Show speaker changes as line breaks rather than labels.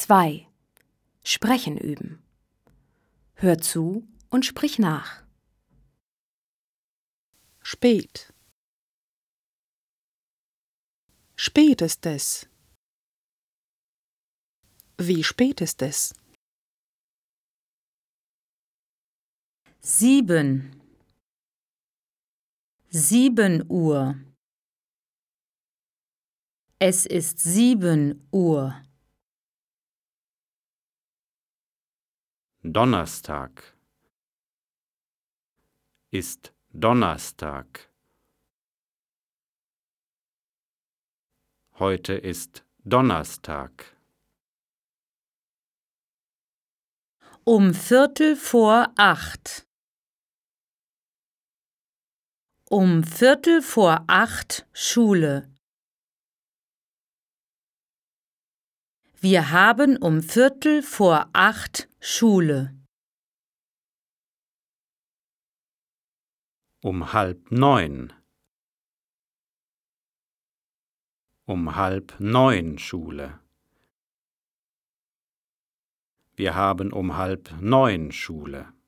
2. Sprechen üben. Hör zu und sprich nach.
Spät. Spät ist es. Wie spät ist es?
7. 7 Uhr. Es ist 7 Uhr.
Donnerstag. Ist Donnerstag. Heute ist Donnerstag.
Um 7:45. Um 7:45 Schule. Wir haben um 7:45 Schule.
Um 8:30. Um 8:30 Schule. Wir haben um 8:30 Schule.